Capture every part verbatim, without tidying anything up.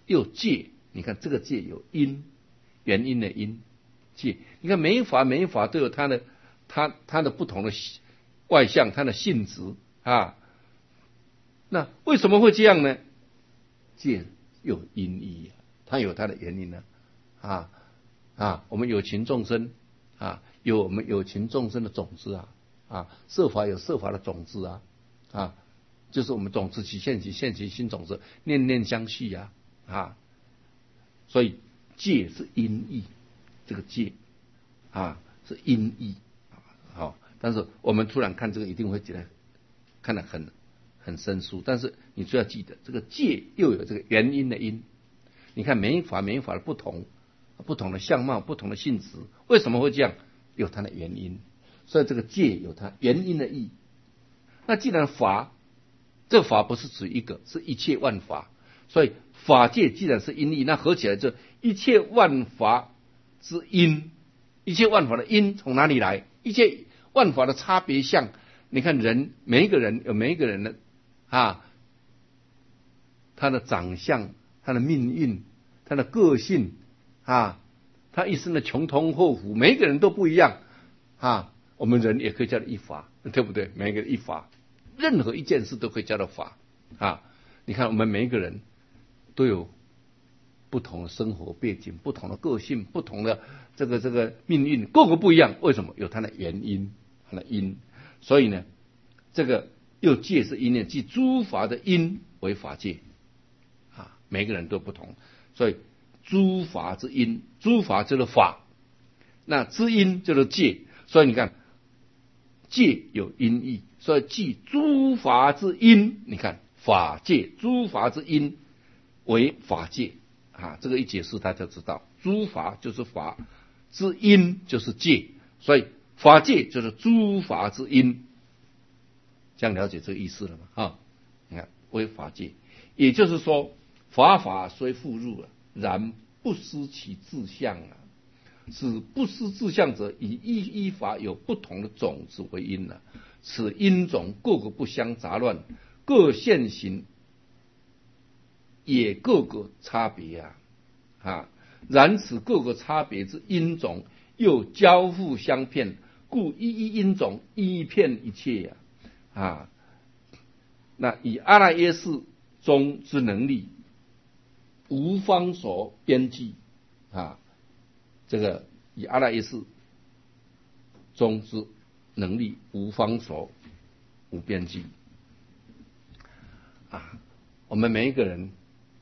又界，你看这个界有因，原因的因界。你看每一法每一法都有它的它它的不同的外相，它的性质啊。那为什么会这样呢？界有因义，它有它的原因呢。啊啊，我们有情众生啊，有我们有情众生的种子啊啊，色法有色法的种子啊啊，就是我们种子起现起现起心种子，念念相续啊啊，所以界是因义，这个界啊是因义，好、啊，但是我们突然看这个一定会觉得看得很很生疏，但是你就要记得这个界又有这个原因的因，你看每一法每一法的不同。不同的相貌，不同的性质，为什么会这样？有它的原因，所以这个界有它原因的义。那既然法，这个法不是指一个，是一切万法，所以法界既然是因义，那合起来就一切万法之因。一切万法的因从哪里来？一切万法的差别相，你看人，每一个人有每一个人的啊，他的长相，他的命运，他的个性。啊，他一生的穷通厚福，每一个人都不一样啊。我们人也可以叫做一法，对不对？每一个一法，任何一件事都可以叫做法啊。你看，我们每一个人都有不同的生活背景、不同的个性、不同的这个这个命运，个个不一样。为什么？有它的原因，它的因。所以呢，这个又界是因呢，即诸法的因为法界啊。每个人都不同，所以。诸法之因，诸法就是法，那之因就是界，所以你看界有因义，所以即诸法之因，你看法界，诸法之因为法界啊，这个一解释大家知道，诸法就是法，之因就是界，所以法界就是诸法之因，这样了解这个意思了吗？啊，你看为法界，也就是说法法虽复入了。然不失其志向啊，使不失志向者，以一依法有不同的种子为因啊。此因种各个不相杂乱，各现行也各个差别啊啊。然此各个差别之因种又交互相骗，故一一因种一骗一切呀 啊, 啊。那以阿赖耶识中之能力。无方所编辑啊，这个以阿赖耶识中之能力无方所无边际啊。我们每一个人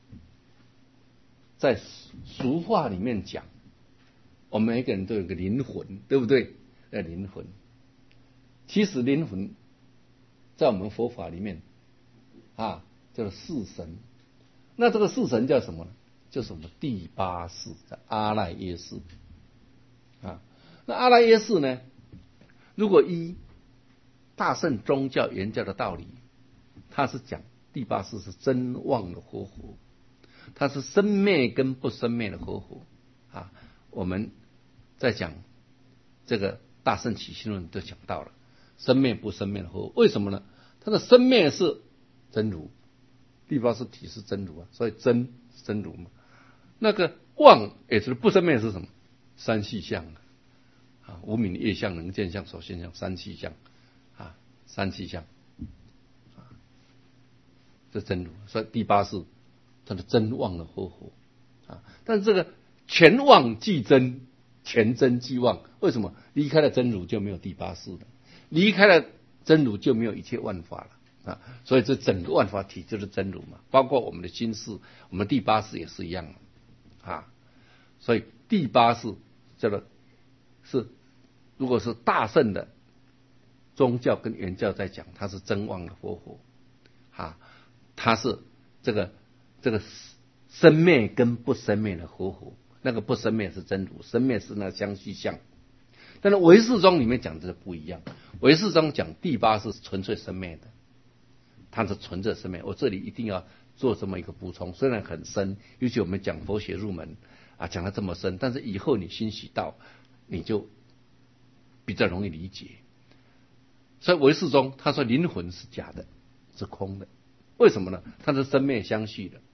在俗话里面讲，我们每一个人都有个灵魂，对不对？呃，灵魂，其实灵魂在我们佛法里面啊，叫做四神。那这个四神叫什么呢？就是我们第八识，叫阿赖耶识啊。那阿赖耶识呢？如果依大乘宗教原教的道理，它是讲第八识是真妄的合合，它是生灭跟不生灭的合合啊。我们在讲这个大乘起信论都讲到了生灭不生灭的合合，为什么呢？它的生灭是真如。第八识体是真如啊，所以真是真如嘛。那个妄也就是不生灭是什么？三细相啊，无明业相、能见相、所现相，三细相啊，三细相啊，这真如。所以第八识它的真妄的合合啊，但是这个全妄即真，全真即妄，为什么？离开了真如就没有第八识了，离开了真如就没有一切万法了。啊，所以这整个万法体就是真如嘛，包括我们的心识，我们第八识也是一样啊。所以第八识叫做是，如果是大乘的宗教跟原教在讲，它是真妄的合合啊，它是这个这个生灭跟不生灭的合合，那个不生灭是真如，生灭是那相续相。但是唯识宗里面讲的不一样，唯识宗讲第八识是纯粹生灭的。它是纯粹生灭，我这里一定要做这么一个补充，虽然很深，尤其我们讲佛学入门啊，讲得这么深，但是以后你欣喜到，你就比较容易理解。所以唯识中他说灵魂是假的，是空的，为什么呢？它是生灭相续的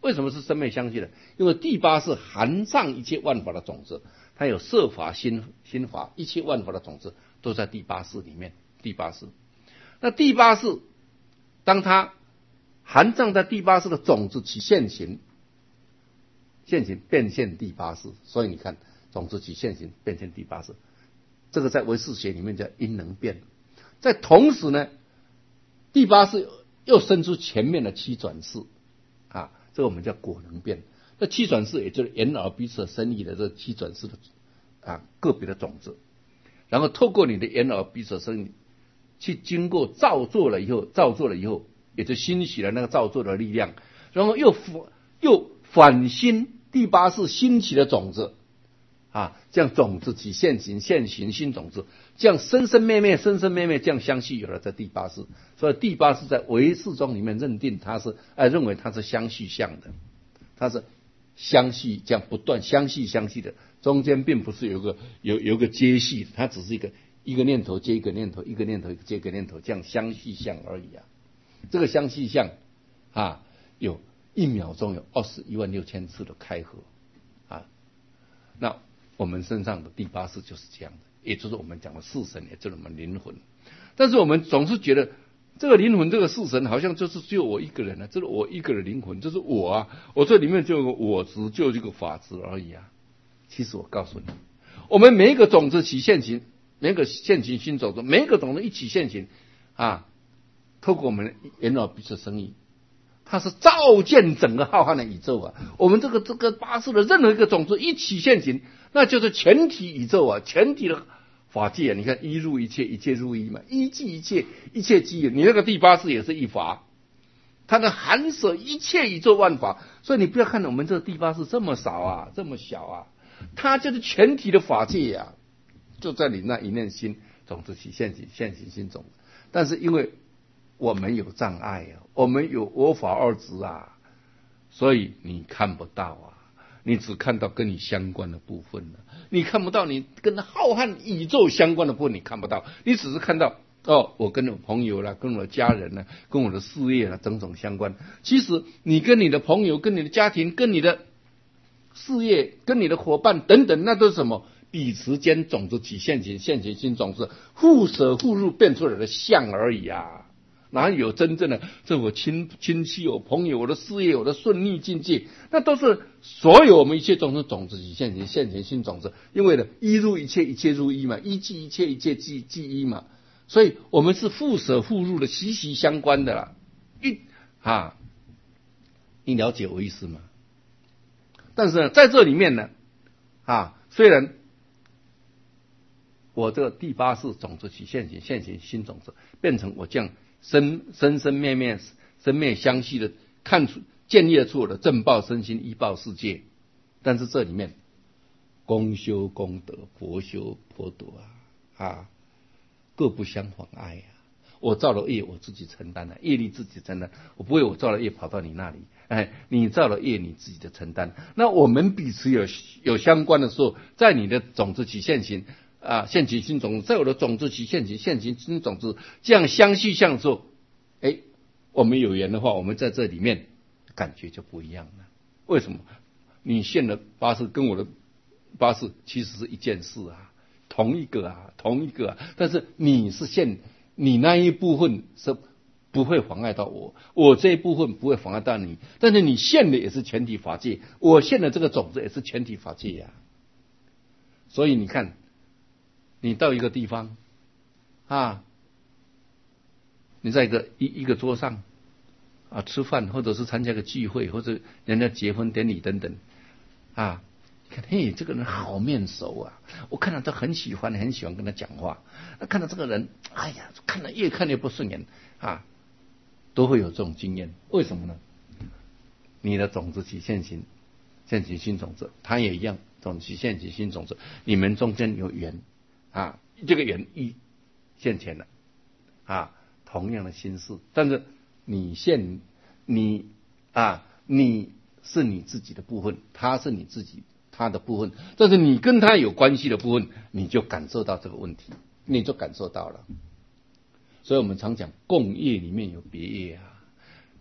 为什么是生灭相续的？因为第八是含藏一切万法的种子，它有色法、心心法，一切万法的种子都在第八识里面。第八识，那第八识，当它含藏在第八识的种子起现行，现行变现第八识，所以你看，种子起现行变现第八识，这个在唯识学里面叫因能变。在同时呢，第八识又生出前面的七转识啊，这个我们叫果能变。那七转识也就是眼耳鼻舌身意的这七转识的啊个别的种子，然后透过你的眼耳鼻舌身意去经过造作了以后，造作了以后，也就欣喜了那个造作的力量，然后又又反心第八识兴起的种子啊，这样种子起现行，现行新种子，这样生生灭灭，生生灭灭，这样相续有了在第八识。所以第八识在唯识中里面认定它是，哎，认为它是相续相的，它是相续这样不断相续相续的，中间并不是有个有有个接续，它只是一个一个念头接一个念头，一个念头接一个念头，这样相续相而已啊。这个相续相啊，有一秒钟有二十一万六千次的开合啊。那我们身上的第八识就是这样的，也就是我们讲的四神，也就是我们灵魂。但是我们总是觉得这个灵魂，这个四神好像就是只有我一个人啊，这是我一个人灵魂，这是我啊，我这里面就有个我执，就有这个法执而已啊。其实我告诉你，我们每一个种子起现行，每一个现行新种子，每一个种子一起现行啊，透过我们眼耳鼻舌身意，它是照见整个浩瀚的宇宙啊。我们这个这个八识的任何一个种子一起现行，那就是全体宇宙啊，全体的法界啊。你看一入一切，一切入一嘛，一即一切，一切即一。你那个第八识也是一法，它能含摄一切宇宙万法。所以你不要看我们这个第八识这么少啊，这么小啊，它就是全体的法界呀、啊，就在你那一念心种子起现行，现行心种。但是因为我们有障碍啊，我们有我法二执啊，所以你看不到啊，你只看到跟你相关的部分了，你看不到你跟浩瀚宇宙相关的部分，你看不到，你只是看到哦，我跟我朋友啦，跟我的家人啦，跟我的事业啦，种种相关。其实你跟你的朋友、跟你的家庭、跟你的事业、跟你的伙伴等等，那都是什么？彼此间种子起现行，现行新种子互舍互入变出来的相而已啊。哪有真正的这我亲亲戚、我朋友、我的事业、我的顺利境界，那都是所有我们一切种子种子起现行，现行新种子。因为呢，一入一切，一切入一嘛，一即一切，一切即即一嘛。所以我们是互舍互入的，息息相关的啦。一啊，你了解我意思吗？但是呢，在这里面呢，啊，虽然我这个第八识种子起现行，现行新种子变成我这样生生生灭灭生灭相续的看出建立出我的正报身心依报世界，但是这里面公修功德，婆修婆德啊啊，各不相妨碍啊。我造了业，我自己承担了，业力自己承担，我不会我造了业跑到你那里，哎，你造了业你自己的承担。那我们彼此有有相关的时候，在你的种子起现行啊，现行新种子，在我的种子起现行，现行新种子，这样相续相的时候，哎，我们有缘的话，我们在这里面感觉就不一样了。为什么？你现的八识跟我的八识其实是一件事啊，同一个啊，同一个啊，但是你是现。你那一部分是不会妨碍到我，我这一部分不会妨碍到你，但是你现的也是全体法界，我现的这个种子也是全体法界呀、啊。所以你看，你到一个地方啊，你在一个一一个桌上啊吃饭，或者是参加个聚会，或者人家结婚典礼等等啊。看，嘿，这个人好面熟啊！我看到他很喜欢，很喜欢跟他讲话。看到这个人，哎呀，看了越看越不顺眼啊，都会有这种经验。为什么呢？你的种子起现行，现行新种子，他也一样，种子起现行新种子，你们中间有缘啊，这个缘一现前了啊，同样的心事，但是你现你啊，你是你自己的部分，他是你自己。他的部分，但是你跟他有关系的部分，你就感受到这个问题，你就感受到了。所以我们常讲共业里面有别业啊，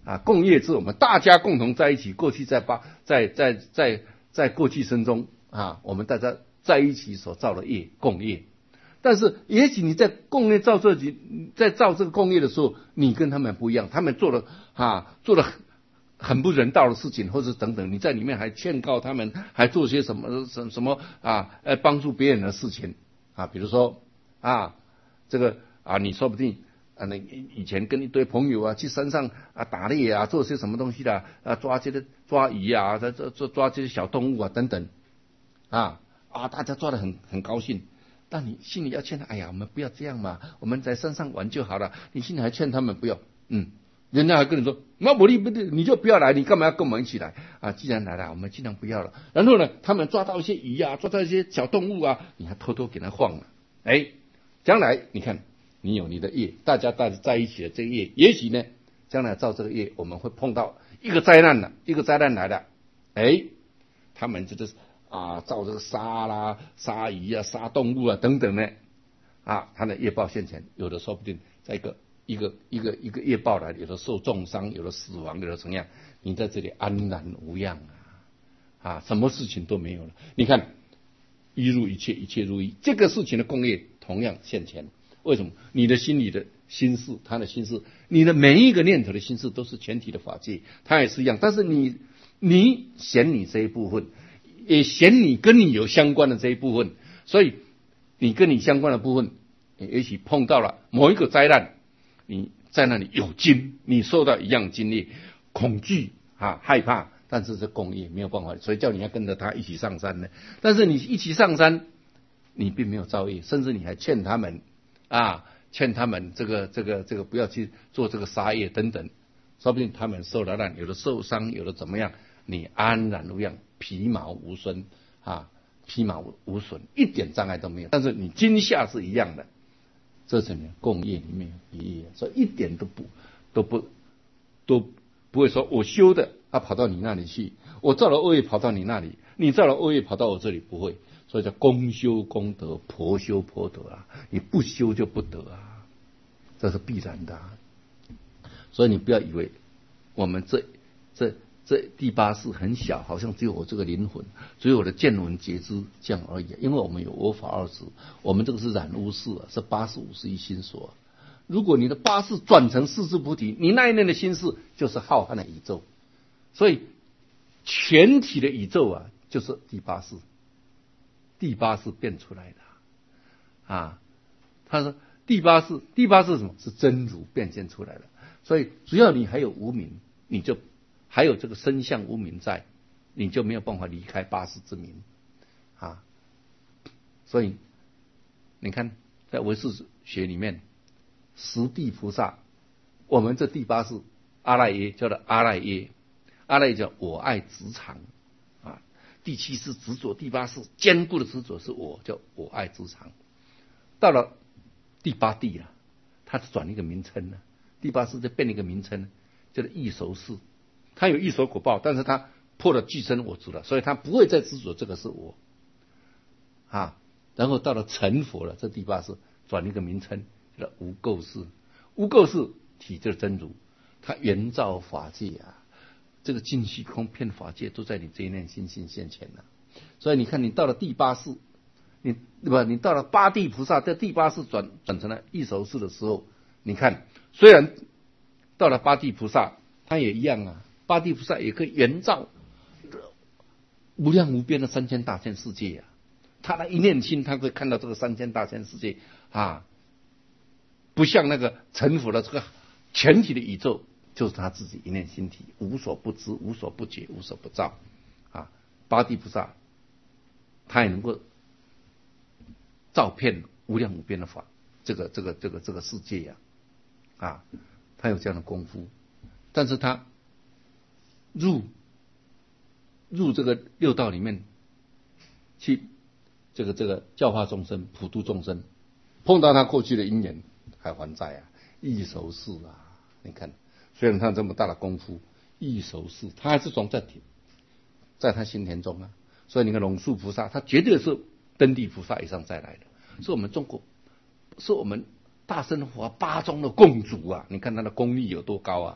啊，共业是我们大家共同在一起，过去在八在在在在过去生中啊，我们大家在一起所造的业，共业。但是也许你在共业造这在造这个共业的时候，你跟他们不一样，他们做了啊做了很很不人道的事情，或者等等，你在里面还劝告他们，还做些什么什什么啊呃帮助别人的事情啊，比如说啊这个啊你说不定啊那以前跟一堆朋友啊去山上啊打猎啊，做些什么东西的啊抓这些抓鱼啊，抓抓抓这些小动物啊等等啊啊大家抓得很很高兴。但你心里要劝他，哎呀，我们不要这样嘛，我们在山上玩就好了。你心里还劝他们不要，嗯，人家还跟你说，那我你不你就不要来，你干嘛要跟我们一起来啊？既然来了，我们尽量不要了。然后呢，他们抓到一些鱼啊，抓到一些小动物啊，你还偷偷给他放了。哎，将来你看，你有你的业，大家大家在一起的这个业，也许呢，将来造这个业，我们会碰到一个灾难了，一个灾难来了，哎，他们这个。啊，造这个杀啦、杀鱼啊、杀动物啊等等呢，啊，他的业报现前，有的说不定在一个一个一个一个业报来，有的受重伤，有的死亡，有的怎么样？你在这里安然无恙啊，啊，什么事情都没有了。你看，一入一切，一切入一，这个事情的共业同样现前。为什么？你的心里的心事，他的心事，你的每一个念头的心事都是全体的法界，它也是一样。但是你你嫌你这一部分。也嫌你跟你有相关的这一部分，所以你跟你相关的部分，也许碰到了某一个灾难，你在那里有惊，你受到一样经历，恐惧啊，害怕，但是这共业没有办法，所以叫你要跟着他一起上山呢。但是你一起上山，你并没有造业，甚至你还劝他们啊，劝他们这个这个这个不要去做这个杀业等等，说不定他们受了难，有的受伤，有的怎么样，你安然无恙。皮毛无损啊，皮毛无损，一点障碍都没有。但是你今夏是一样的，这是呢共业里面有一业，所以一点都不都不都不会说我修的他、啊、跑到你那里去，我造了恶业跑到你那里，你造了恶业跑到我这里，不会。所以叫公修公德，婆修婆德啊，你不修就不得啊，这是必然的、啊。所以你不要以为我们这这。这第八识很小，好像只有我这个灵魂，只有我的见闻觉知这样而已。因为我们有我法二识，我们这个是染污识啊，是八识五十一心所、啊。如果你的八识转成四智菩提，你那一念的心识就是浩瀚的宇宙，所以全体的宇宙啊，就是第八识，第八识变出来的啊。他说第八识，第八识是什么？是真如变现出来的。所以只要你还有无明，你就。还有这个身相无明在，你就没有办法离开八识之明啊。所以你看，在唯识学里面，十地菩萨，我们这第八识阿赖耶叫做阿赖耶，阿赖耶叫我爱执常啊。第七识执着，第八识坚固的执着是我，叫我爱执常。到了第八地了，它转一个名称了，第八识就变了一个名称，叫做异熟识。他有异熟果报，但是他破了具身我执了，所以他不会再执着这个是我啊。然后到了成佛了，这第八识转一个名称叫无垢识，无垢识体就是真如，它原造法界啊，这个尽虚空遍法界都在你这一念心性现前了。所以你看，你到了第八识，你对吧？你到了八地菩萨，在第八识转转成了异熟识的时候，你看，虽然到了八地菩萨，他也一样啊。八地菩萨也可以圆照无量无边的三千大千世界啊！他的一念心，他会看到这个三千大千世界啊，不像那个成佛的这个全体的宇宙，就是他自己一念心体，无所不知、无所不觉、无所不照啊！八地菩萨，他也能够照遍无量无边的法，这个、这个、这个、这个世界呀、啊，啊，他有这样的功夫，但是他。入入这个六道里面去，这个这个教化众生、普度众生，碰到他过去的因缘还还债啊，异熟识啊！你看，虽然他这么大的功夫，异熟识他还是总在在他心田中啊。所以你看龙树菩萨，他绝对是登地菩萨以上再来的，是我们中国，是我们大乘佛八宗的共主啊！你看他的功力有多高啊！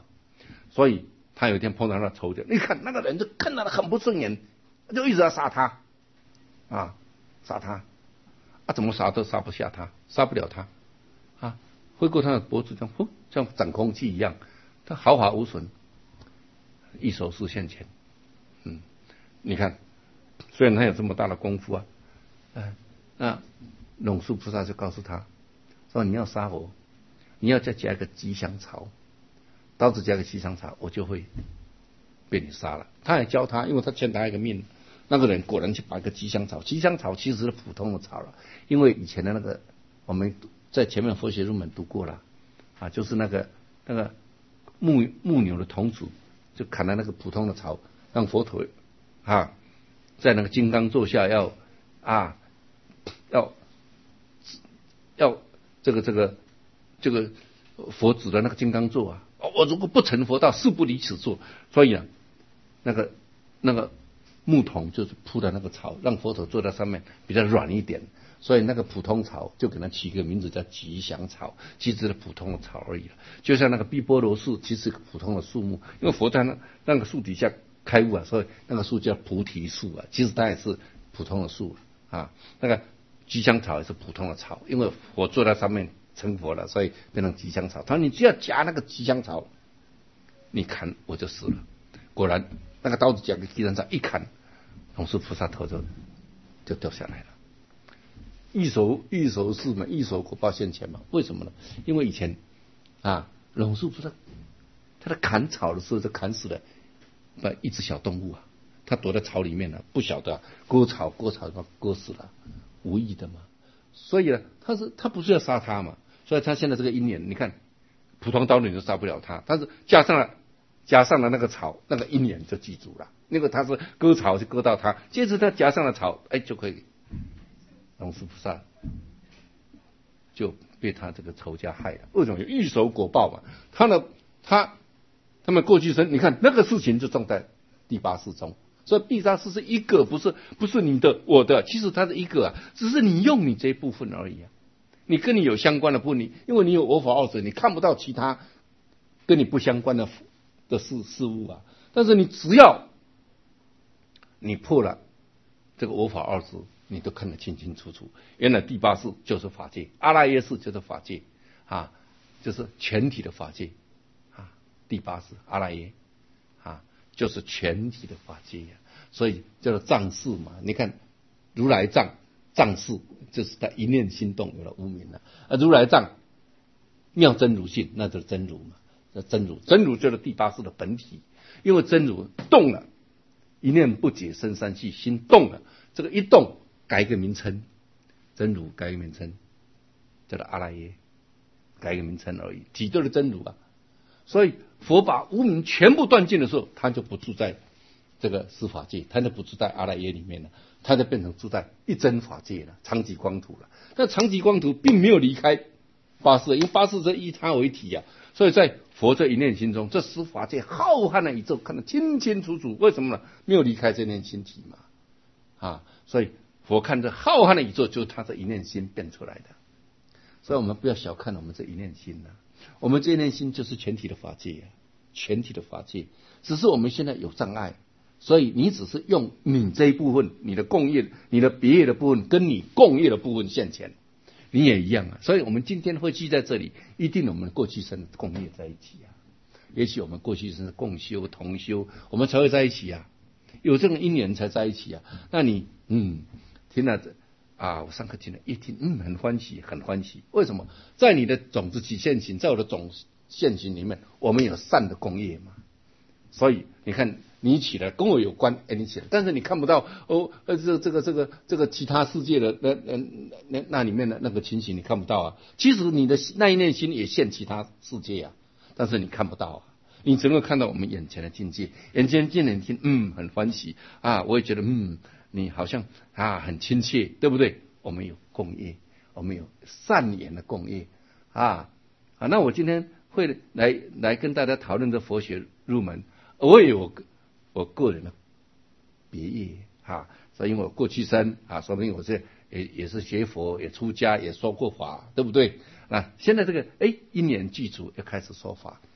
所以他有一天碰到那仇家，你看那个人就看到他很不顺眼，就一直要杀他啊，杀他啊，怎么杀都杀不下他，杀不了他啊，挥过他的脖子，这样呼，像掌空气一样，他毫发无损。一手是现前，嗯，你看，虽然他有这么大的功夫啊，呃、那龙树菩萨就告诉他说：“你要杀我，你要再加一个吉祥草，刀子加个吉祥草，我就会被你杀了。”他还教他，因为他欠他一个命。那个人果然去把一个吉祥草，吉祥草其实是普通的草了，因为以前的那个我们在前面佛学入门读过了啊，就是那个那个木木牛的童子。就砍了那个普通的草，让佛陀啊，在那个金刚座下要啊要要这个这个这个佛指的那个金刚座啊，我如果不成佛道，誓不离此座。所以啊，那个那个木桶就是铺的那个草，让佛陀坐在上面比较软一点。所以那个普通草就给它起一个名字叫吉祥草，其实是普通的草而已了。就像那个碧波罗树，其实是个普通的树木，因为佛在那那个树底下开悟啊，所以那个树叫菩提树啊，其实它也是普通的树啊。那个吉祥草也是普通的草，因为佛坐在上面成佛了，所以变成吉祥草。他说你只要夹那个吉祥草，你砍我就死了。果然那个刀子夹个吉祥草一砍，龙树菩萨头就就掉下来了。欲守欲守是嘛，欲守果报现前嘛。为什么呢？因为以前啊，龙树菩萨他在砍草的时候，就砍死了不一只小动物啊，他躲在草里面了，不晓得、啊、割草割草把割死了，无意的嘛。所以呢，他是他不是要杀他嘛，所以他现在这个因缘，你看普通刀你就杀不了他，但是加上了加上了那个草，那个因缘就记住了。那个他是割草就割到他，接着他加上了草，哎就可以。龙树菩萨就被他这个仇家害了。为什么？欲守果报嘛。他呢，他他们过去生，你看那个事情就种在第八世中。所以第八世是一个，不是不是你的我的，其实它是一个啊，只是你用你这一部分而已啊。你跟你有相关的部分，你因为你有我法二执，你看不到其他跟你不相关的的事事物啊。但是你只要你破了这个我法二执，你都看得清清楚楚。原来第八世就是法界，阿赖耶识就是法界啊，就是全体的法界啊。第八世阿赖耶啊，就是全体的法界呀、啊，所以叫做藏识嘛。你看如来藏藏识，就是他一念心动有了无明了啊。如来藏妙真如性，那就是真如嘛，那真如真如就是第八世的本体，因为真如动了，一念不解生三系，心动了，这个一动。改一个名称，真如改一个名称，叫做阿赖耶，改一个名称而已，体就是真如啊。所以佛把无明全部断尽的时候，他就不住在这个十法界，他就不住在阿赖耶里面了，他就变成住在一真法界了，长寂光土了。但长寂光土并没有离开八识，因为八识是依他为体啊，所以在佛这一念心中，这十法界浩瀚的宇宙看得清清楚楚。为什么呢？没有离开这念心体嘛，啊，所以。佛看这浩瀚的宇宙，就是他这一念心变出来的，所以我们不要小看我们这一念心呐、啊，我们这一念心就是全体的法界啊，全体的法界，只是我们现在有障碍，所以你只是用你这一部分，你的共业、你的别业的部分，跟你共业的部分现前，你也一样啊。所以我们今天会聚在这里，一定我们过去生的共业在一起啊，也许我们过去生的共修同修，我们才会在一起啊，有这种因缘才在一起啊。那你嗯。听了啊，我上课听了一听，嗯，很欢喜，很欢喜。为什么？在你的种子起现行，在我的种现行里面，我们有善的功业嘛。所以你看，你起来跟我有关，哎，你起来，但是你看不到哦，呃，这这个这个这个其他世界的那那那那里面的那个情形，你看不到啊。其实你的那一念心也现其他世界啊，但是你看不到啊。你只能看到我们眼前的境界，眼前见人听，嗯，很欢喜啊，我也觉得嗯。你好像啊很亲切，对不对？我们有共业，我们有善言的共业啊啊！那我今天会来来跟大家讨论这佛学入门，我也有我个人的别业啊，所以因为我过去生啊，说明我是也也是学佛，也出家，也说过法，对不对？那现在这个哎因缘具足，要开始说法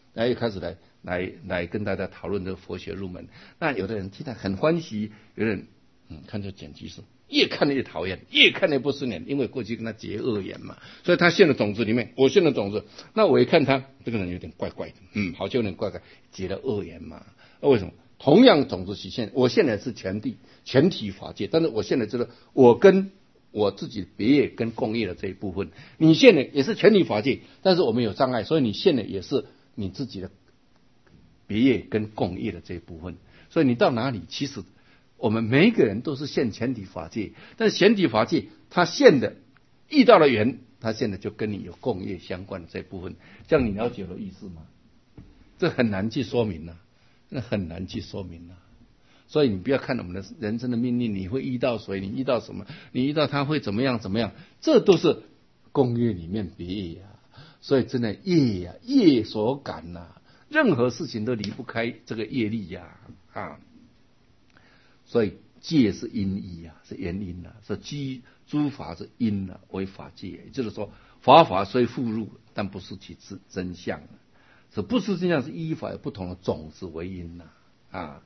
然后又开始来来来跟大家讨论这个佛学入门。那有的人听他很欢喜，有的人嗯看这剪辑是越看越讨厌，越看越不顺眼，因为过去跟他结恶缘嘛，所以他现的种子里面，我现的种子，那我一看他这个人有点怪怪的，嗯，好像有点怪怪，结了恶缘嘛。那为什么？同样种子起现，我现在是全体全体法界，但是我现在知道我跟我自己别业跟共业的这一部分，你现在也是全体法界，但是我们有障碍，所以你现在也是你自己的别业跟共业的这一部分。所以你到哪里，其实我们每一个人都是现全体法界，但是全体法界他现的遇到了缘，他现在就跟你有共业相关的这一部分，这样你了解我的意思吗？这很难去说明啊，那很难去说明啊。所以你不要看我们的人生的命运，你会遇到谁，你遇到什么，你遇到他会怎么样怎么样，这都是共业里面别业啊。所以真的业呀、啊，业所感呐、啊，任何事情都离不开这个业力呀、啊，啊。所以戒是因义啊，是原因啊，是基诸法是因啊，为法界。也就是说，法法虽互入，但不是其真真相。是不是真相？是依法有不同的种子为因呐、啊，啊。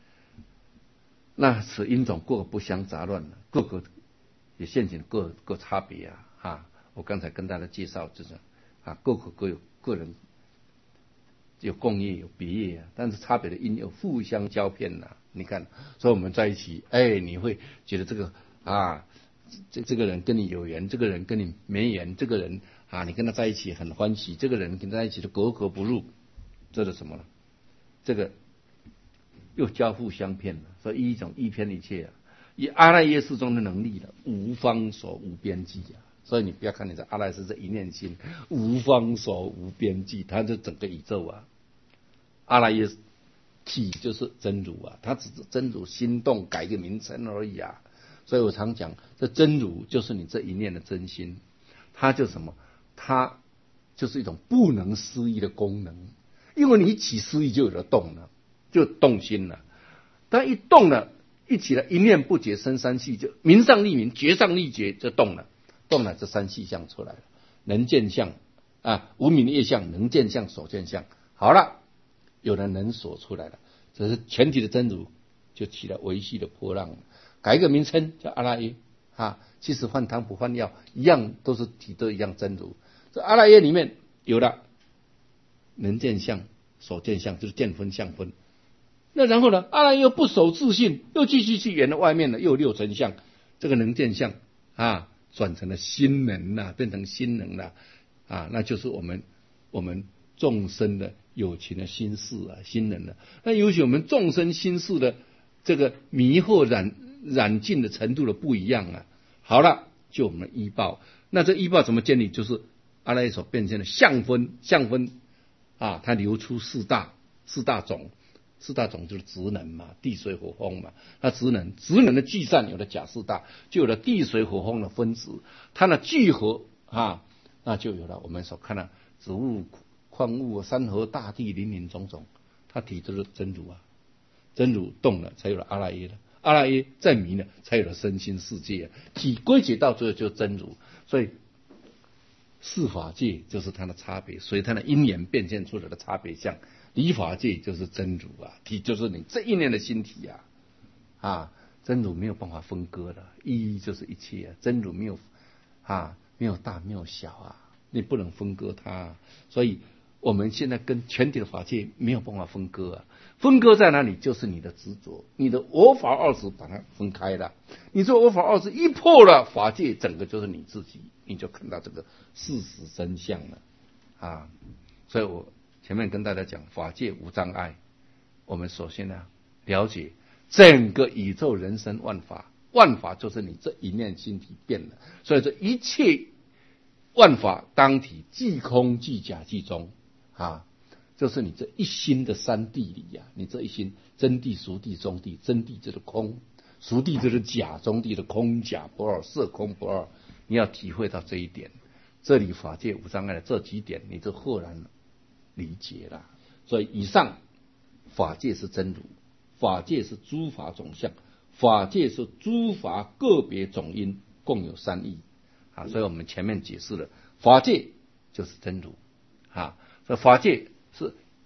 那此因种各个不相杂乱，各个也现前各各差别啊！啊，我刚才跟大家介绍这种啊，各个各有个人有共业有别业啊，但是差别的因有互相交骗呐、啊。你看，所以我们在一起，哎，你会觉得这个啊，这这个人跟你有缘，这个人跟你没缘，这个人啊，你跟他在一起很欢喜，这个人跟他在一起就格格不入，这是什么呢？这个。又交互相骗了，所以一种依偏一切啊，以阿赖耶识中的能力了，无方所无边际啊。所以你不要看你的阿赖耶识这一念心，无方所无边际，它是整个宇宙啊。阿赖耶体就是真如啊，它只是真如心动改个名称而已啊。所以我常讲，这真如就是你这一念的真心，它就什么？它就是一种不能思议的功能，因为你起思议就有了动了。就动心了，但一动了，一起来一念不觉生三细，就名上立名，觉上立觉，就动了，动了，这三细相出来了，能见相啊，无明业相，能见相，所见相，好了，有了能所出来了，这是全体的真如，就起了维系的波浪了，改一个名称叫阿赖耶啊，其实换汤不换药，一样都是体都一样真如，这阿赖耶里面有了能见相，所见相，就是见分相分。那然后呢？阿赖又不守自性，又继续去圆了外面的，又有六尘相，这个能见相啊，转成了心能了、啊，变成心能了啊，那就是我们我们众生的有情的心事啊，心能了。那尤其我们众生心事的这个迷惑染染尽的程度的不一样啊。好了，就我们的依报，那这依报怎么建立？就是阿赖耶所变现的相分，相分啊，它流出四大四大种。四大种就是职能嘛，地水火风嘛。那职能，职能的聚散有了甲四大，就有了地水火风的分子。它的聚合啊，那就有了我们所看的植物、矿物、山河大地、林林总总，它体就是真如啊。真如动了，才有了阿赖耶了。阿赖耶再迷了，才有了身心世界啊。体归结到最后就是真如，所以四法界就是它的差别，所以它的因缘变现出来的差别相。离法界就是真如啊，体就是你这一念的心体啊，啊，真如没有办法分割的，一就是一切啊，真如没有啊，没有大没有小啊，你不能分割它、啊，所以我们现在跟全体的法界没有办法分割啊，分割在哪里？就是你的执着，你的我法二执把它分开了，你说我法二执一破了，法界整个就是你自己，你就看到这个事实真相了啊，所以我。前面跟大家讲法界无障碍，我们首先呢了解整个宇宙人生万法，万法就是你这一念心体变了，所以这一切万法当体即空即假即中啊，就是你这一心的三谛里呀、啊，你这一心真谛、俗谛、中谛，真谛就是空，俗谛就是假，中谛的空假不二，色空不二，你要体会到这一点，这里法界无障碍的这几点，你就豁然了。理解了，所以以上法界是真如，法界是诸法总相，法界是诸法个别总因，共有三义啊。所以我们前面解释了，法界就是真如啊，所以法界是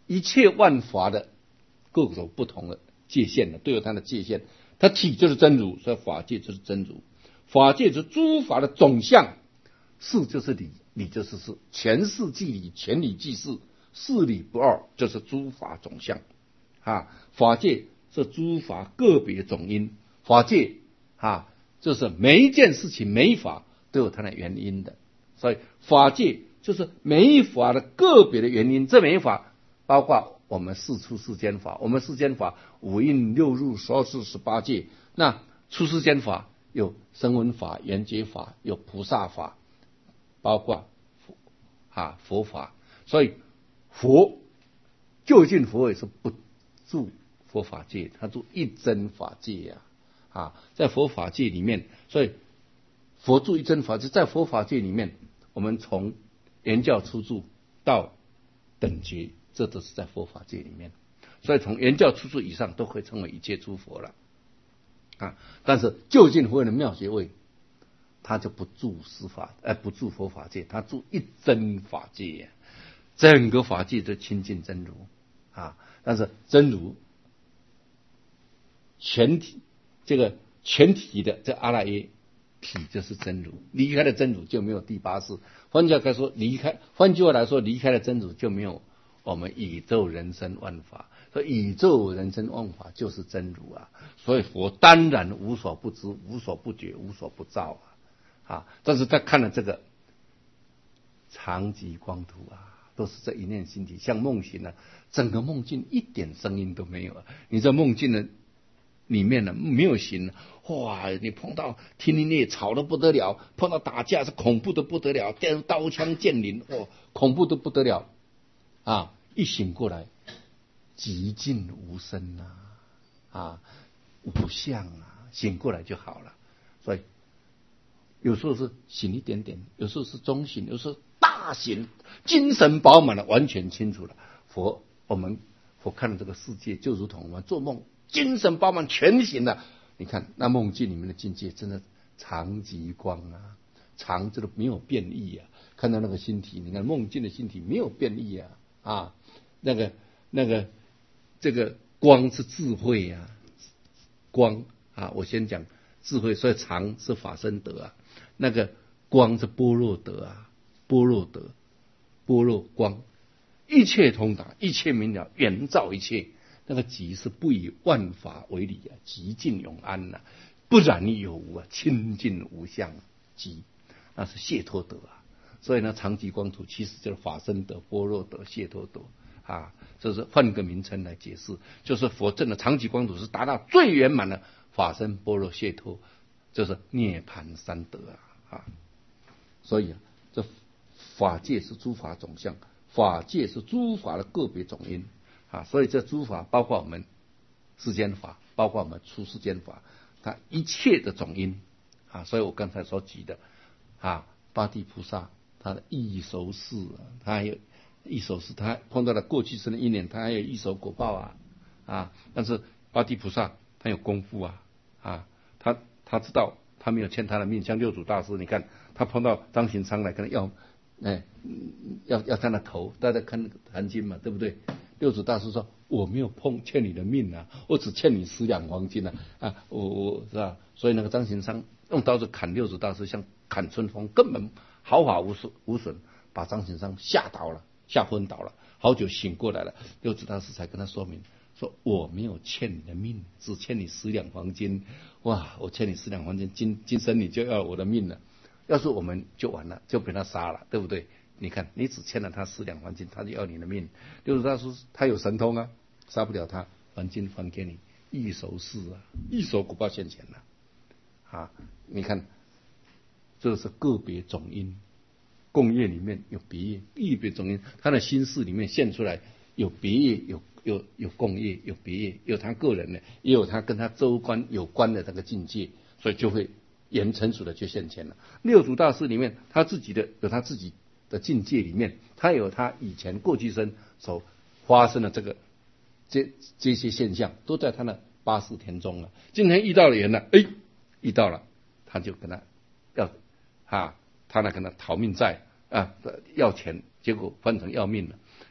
一切万法的各种不同的界限的，都有它的界限。它体就是真如，所以法界就是真如。法界就是诸法的总相，事就是理，理就是事，全事即理，全理即事，事理不二，就是诸法总相啊。法界是诸法个别总因，法界啊，就是每一件事情每一法都有它的原因的，所以法界就是每一法的个别的原因。这每一法包括我们四出世间法，我们世间法五蕴六入十二世十八界，那出世间法有声闻法、缘觉法，有菩萨法，包括啊佛法。所以佛究竟佛也是不住佛法界，他住一真法界呀、啊。啊，在佛法界里面，所以佛住一真法界，在佛法界里面，我们从原教初住到等觉，这都是在佛法界里面。所以从原教初住以上，都可以称为一切诸佛了。啊，但是究竟佛的妙觉位，他就不住十法，呃，不住佛法界，他住一真法界呀、啊，整个法界都亲近真如啊。但是真如全体，这个全体的这阿赖耶体就是真如，离开了真如就没有第八识。换句话来说，离开，换句话来说，离开了真如就没有我们宇宙人生万法。所以宇宙人生万法就是真如啊，所以佛当然无所不知、无所不觉、无所不造啊！啊，但是他看了这个常寂光图啊，都是这一念心体，像梦境啊，整个梦境一点声音都没有啊！你在梦境的里面呢，没有形，哇！你碰到天林烈吵得不得了，碰到打架是恐怖的不得了，刀枪剑林，哦，恐怖的不得了啊！一醒过来，寂静无声啊，啊，无相啊，醒过来就好了。所以有时候是醒一点点，有时候是中醒，有时候大醒，精神饱满了，完全清楚了。佛，我们佛看的这个世界，就如同我们做梦，精神饱满，全醒了。你看那梦境里面的境界，真的常寂光啊，常这个没有变异啊。看到那个心体，你看梦境的心体没有变异啊，啊，那个那个。这个光是智慧啊，光啊，我先讲智慧，所以常是法身德啊，那个光是般若德啊，般若德，般若光，一切通达，一切明了，圆照一切。那个寂是不以万法为理啊，寂静永安呐、啊，不染有无啊，清净无相寂，那是解脱德啊。所以呢，常寂光图其实就是法身德、般若德、解脱德。啊，这是换个名称来解释，就是佛证的常寂光图是达到最圆满的法身般若解脱，就是涅槃三德啊！啊，所以啊，这法界是诸法总相，法界是诸法的个别总因啊，所以这诸法包括我们世间法，包括我们出世间法，它一切的总因啊，所以我刚才所举的啊，八地菩萨他的异熟事啊，他还有。一手是他碰到了过去生的因缘，他还有一手果报啊啊！但是八地菩萨他有功夫啊啊，他他知道他没有欠他的命，像六祖大师，你看他碰到张行昌来跟他要，哎，要要他的头，大家看那个坛经嘛，对不对？六祖大师说我没有碰欠你的命啊，我只欠你十两黄金啊啊，我我是吧？所以那个张行昌用刀子砍六祖大师，像砍春风，根本毫发无损无损，把张行昌吓倒了。吓昏倒了，好久醒过来了。六祖大师才跟他说明，说我没有欠你的命，只欠你十两黄金。哇，我欠你十两黄金，今今生你就要我的命了。要是我们就完了，就被他杀了，对不对？你看，你只欠了他十两黄金，他就要你的命。六祖大师他有神通啊，杀不了他，黄金还给你，一手事啊，一手果报现前了啊！你看，这是个别总因。共业里面有别业，异别总因，他的心事里面现出来有别业，有有有共业，有别业，有他个人的，也有他跟他周观有关的这个境界，所以就会言成熟的就现前了。六祖大师里面，他自己的有他自己的境界里面，他有他以前过去生所发生的这个这这些现象，都在他的八识田中了。今天遇到了人了，哎，遇到了，他就跟他要啊。他呢跟他讨命债啊，要钱，结果换成要命了。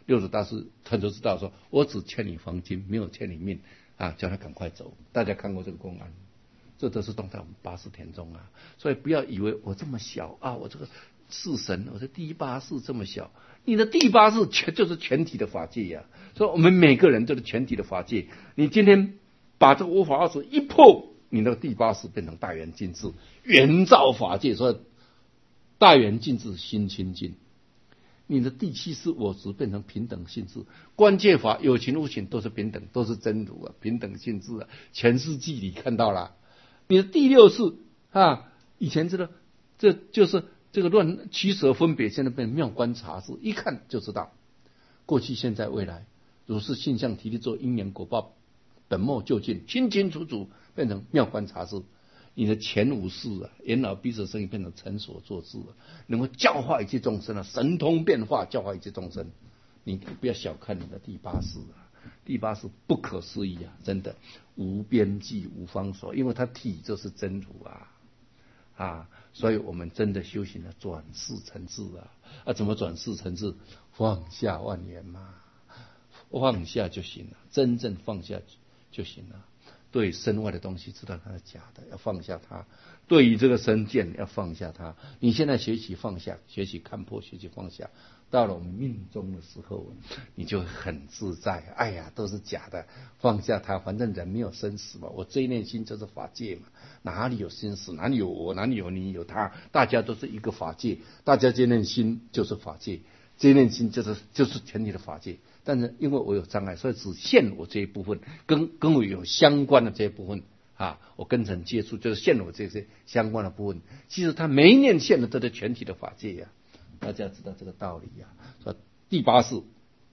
六祖大师他就知道说，我只欠你黄金，没有欠你命啊，叫他赶快走。大家看过这个公案，这都是动在我们八识田中啊。所以不要以为我这么小啊，我这个世神，我的第八识这么小，你的第八识全就是全体的法界呀、啊。所以我们每个人都是全体的法界。你今天把这个无法二识一破，你那个第八识变成大圆净智，圆照法界。所以大圆净智心清净。你的第七识我执变成平等性质，观界法有情无情都是平等，都是真如啊，平等性质啊，全世纪你看到了。你的第六识啊，以前知道这就是这个乱取舍分别，现在变成妙观察识，一看就知道过去现在未来如是性相提力作因缘果报本末究竟，清清楚楚变成妙观察识。你的前五识啊，眼耳鼻舌身意变成成所作智啊，能够教化一切众生啊，神通变化教化一切众生。你不要小看你的第八识啊，第八识不可思议啊，真的无边际无方所，因为它体就是真如啊啊，所以我们真的修行了转世成智啊啊，怎么转世成智？放下万缘嘛，放下就行了，真正放下就行了。对身外的东西知道它是假的，要放下它；对于这个身见要放下它。你现在学习放下，学习看破，学习放下，到了我们命中的时候，你就很自在。哎呀，都是假的，放下它，反正人没有生死嘛。我这一念心就是法界嘛，哪里有生死？哪里有我？哪里有你？有他？大家都是一个法界，大家这念心就是法界，这念心就是就是全体的法界。但是因为我有障碍，所以只限我这一部分，跟跟我有相关的这一部分啊，我跟人接触就是限我这些相关的部分。其实他每一念限的都是全体的法界呀、啊，大家知道这个道理呀、啊。说第八识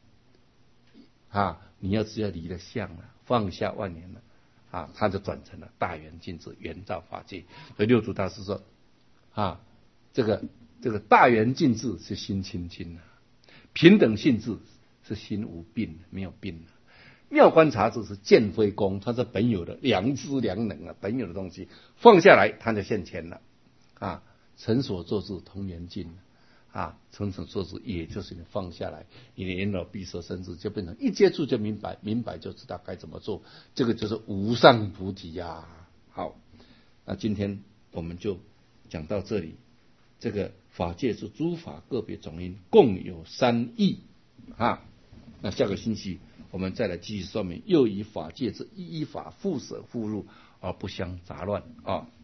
啊，你要只要离了相了，放下万年了啊，他就转成了大圆净智，圆照法界。所以六祖大师说啊，这个这个大圆净智是心清净啊，平等性质是心无病，没有病啊。妙观察智是见非功，它是本有的良知良能啊，本有的东西放下来，它就现前了啊。成所作智同圆净啊，成所作智也就是你放下来，你的眼耳鼻舌身智就变成一接触就明白，明白就知道该怎么做，这个就是无上菩提呀、啊。好，那今天我们就讲到这里。这个法界是诸法个别种因，共有三义啊。那下个星期我们再来继续说明，又以法界之一一法互舍互入而不相杂乱啊。